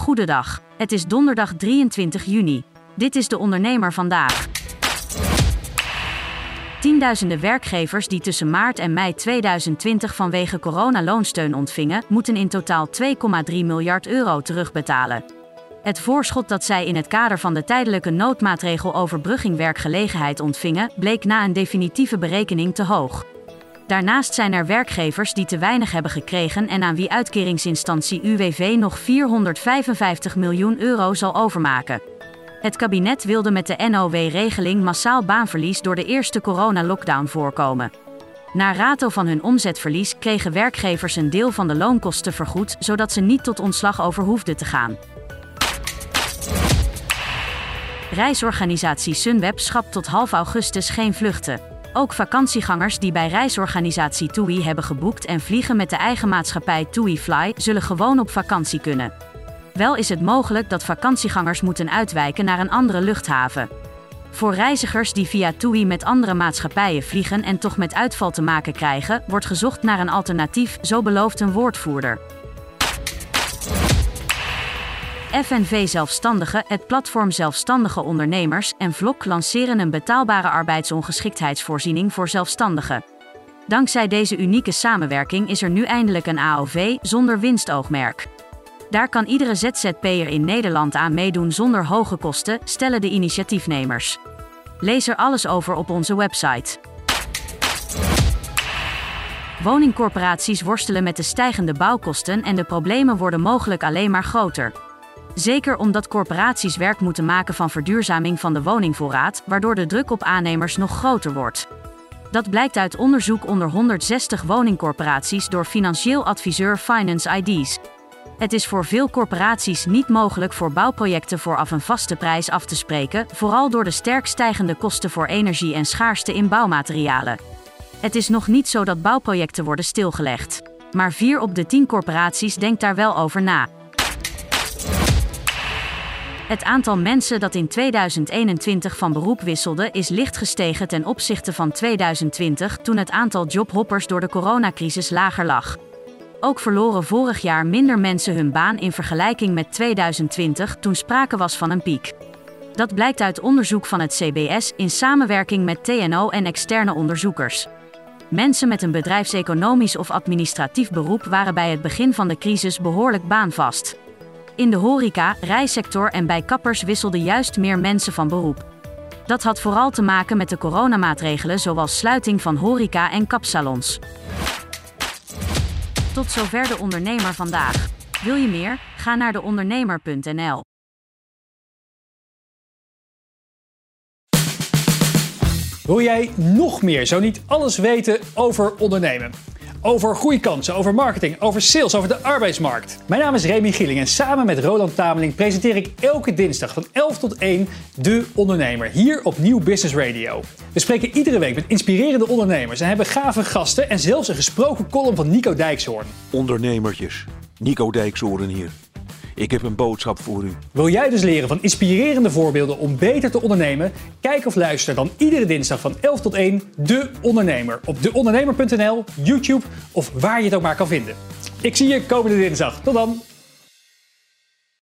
Goedendag. Het is donderdag 23 juni. Dit is de ondernemer vandaag. Tienduizenden werkgevers die tussen maart en mei 2020 vanwege coronaloonsteun ontvingen, moeten in totaal 2,3 miljard euro terugbetalen. Het voorschot dat zij in het kader van de tijdelijke noodmaatregel overbrugging werkgelegenheid ontvingen, bleek na een definitieve berekening te hoog. Daarnaast zijn er werkgevers die te weinig hebben gekregen en aan wie uitkeringsinstantie UWV nog 455 miljoen euro zal overmaken. Het kabinet wilde met de NOW-regeling massaal baanverlies door de eerste coronalockdown voorkomen. Naar rato van hun omzetverlies kregen werkgevers een deel van de loonkosten vergoed, zodat ze niet tot ontslag over hoefden te gaan. Reisorganisatie Sunweb schrapt tot half augustus geen vluchten. Ook vakantiegangers die bij reisorganisatie TUI hebben geboekt en vliegen met de eigen maatschappij TUI Fly zullen gewoon op vakantie kunnen. Wel is het mogelijk dat vakantiegangers moeten uitwijken naar een andere luchthaven. Voor reizigers die via TUI met andere maatschappijen vliegen en toch met uitval te maken krijgen, wordt gezocht naar een alternatief, zo belooft een woordvoerder. FNV Zelfstandigen, het platform Zelfstandige Ondernemers en VLOK lanceren een betaalbare arbeidsongeschiktheidsvoorziening voor zelfstandigen. Dankzij deze unieke samenwerking is er nu eindelijk een AOV zonder winstoogmerk. Daar kan iedere ZZP'er in Nederland aan meedoen zonder hoge kosten, stellen de initiatiefnemers. Lees er alles over op onze website. Woningcorporaties worstelen met de stijgende bouwkosten en de problemen worden mogelijk alleen maar groter. Zeker omdat corporaties werk moeten maken van verduurzaming van de woningvoorraad, waardoor de druk op aannemers nog groter wordt. Dat blijkt uit onderzoek onder 160 woningcorporaties door financieel adviseur Finance IDs. Het is voor veel corporaties niet mogelijk voor bouwprojecten vooraf een vaste prijs af te spreken, vooral door de sterk stijgende kosten voor energie en schaarste in bouwmaterialen. Het is nog niet zo dat bouwprojecten worden stilgelegd. Maar 4 op de 10 corporaties denkt daar wel over na. Het aantal mensen dat in 2021 van beroep wisselde is licht gestegen ten opzichte van 2020, toen het aantal jobhoppers door de coronacrisis lager lag. Ook verloren vorig jaar minder mensen hun baan in vergelijking met 2020, toen sprake was van een piek. Dat blijkt uit onderzoek van het CBS in samenwerking met TNO en externe onderzoekers. Mensen met een bedrijfseconomisch of administratief beroep waren bij het begin van de crisis behoorlijk baanvast. In de horeca, rijsector en bij kappers wisselden juist meer mensen van beroep. Dat had vooral te maken met de coronamaatregelen zoals sluiting van horeca en kapsalons. Tot zover de ondernemer vandaag. Wil je meer? Ga naar deondernemer.nl. Wil jij nog meer, zo niet alles weten over ondernemen? Over groeikansen, over marketing, over sales, over de arbeidsmarkt. Mijn naam is Remy Gieling en samen met Roland Tameling presenteer ik elke dinsdag van 11 tot 1 De Ondernemer, hier op Nieuw Business Radio. We spreken iedere week met inspirerende ondernemers en hebben gave gasten en zelfs een gesproken column van Nico Dijkshoorn. Ondernemertjes, Nico Dijkshoorn hier. Ik heb een boodschap voor u. Wil jij dus leren van inspirerende voorbeelden om beter te ondernemen? Kijk of luister dan iedere dinsdag van 11 tot 1 De Ondernemer op deondernemer.nl, YouTube of waar je het ook maar kan vinden. Ik zie je komende dinsdag. Tot dan!